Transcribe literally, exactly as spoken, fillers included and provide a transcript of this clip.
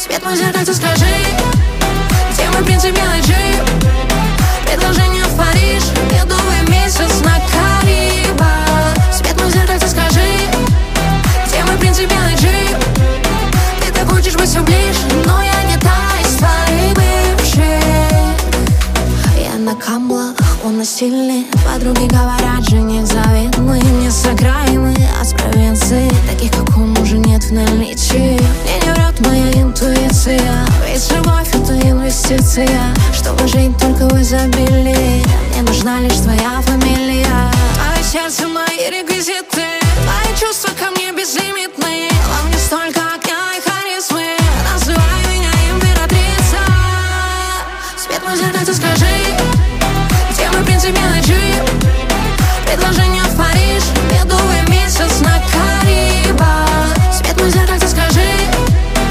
Свет мой зеркальце, скажи, где мой принц и белый джип? Предложение в Париж, медовый месяц на Карибах. Свет мой зеркальце, скажи, где мой принц и белый джип? Ты так хочешь быть все ближе, но я не та из твоих бывших. Я на камлах, он на стиле. Подруги говорят, жених завидный. Не с окраины, а с провинции. Таких, как он, уже нет в наличии. Мне не врет моя интуиция, ведь любовь — это инвестиция.